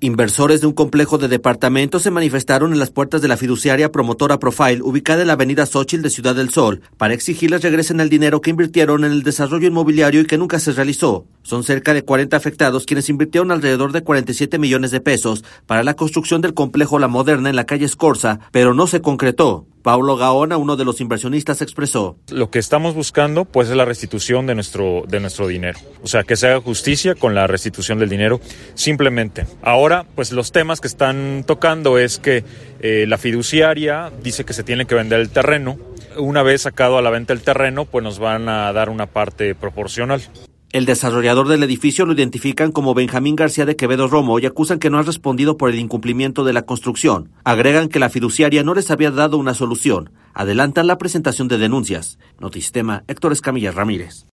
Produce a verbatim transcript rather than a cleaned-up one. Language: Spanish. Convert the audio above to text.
Inversores de un complejo de departamentos se manifestaron en las puertas de la fiduciaria promotora Profile, ubicada en la avenida Xóchitl de Ciudad del Sol, para exigirles regresen el dinero que invirtieron en el desarrollo inmobiliario y que nunca se realizó. Son cerca de cuarenta afectados quienes invirtieron alrededor de cuarenta y siete millones de pesos para la construcción del complejo La Moderna en la calle Escorza, pero no se concretó. Paulo Gaona, uno de los inversionistas, expresó: Lo que estamos buscando pues es la restitución de nuestro, de nuestro dinero. O sea, que se haga justicia con la restitución del dinero, simplemente. Ahora, pues los temas que están tocando es que eh, la fiduciaria dice que se tiene que vender el terreno. Una vez sacado a la venta el terreno, pues nos van a dar una parte proporcional. El desarrollador del edificio lo identifican como Benjamín García de Quevedo Romo y acusan que no ha respondido por el incumplimiento de la construcción. Agregan que la fiduciaria no les había dado una solución. Adelantan la presentación de denuncias. Notisistema, Héctor Escamilla Ramírez.